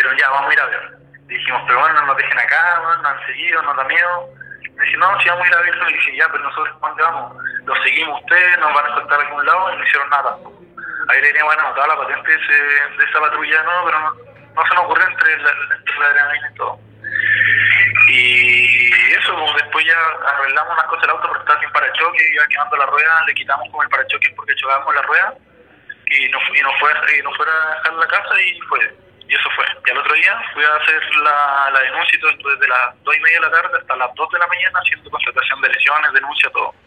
dijeron, ya, vamos a ir a ver. Y dijimos, pero bueno, no nos dejen acá, bueno, nos han seguido, nos da miedo. Me dice, no, si vamos a ir a verlo. Y dije, ya, pero nosotros, ¿dónde vamos? Lo seguimos ustedes, nos van a encontrar a algún lado, y no hicieron nada tampoco. Ahí le teníamos anotado la patente de esa patrulla, no, pero no se nos ocurrió entre la adrenalina y todo. Y eso, pues, después ya arreglamos unas cosas del auto porque estaba sin parachoques, iba quemando la rueda, le quitamos como el parachoques porque chocábamos la rueda y nos fue a dejar la casa y fue. Y eso fue. Y al otro día fui a hacer la denuncia y todo, desde las 2:30 de la tarde hasta las 2 de la mañana haciendo constatación de lesiones, denuncia, todo.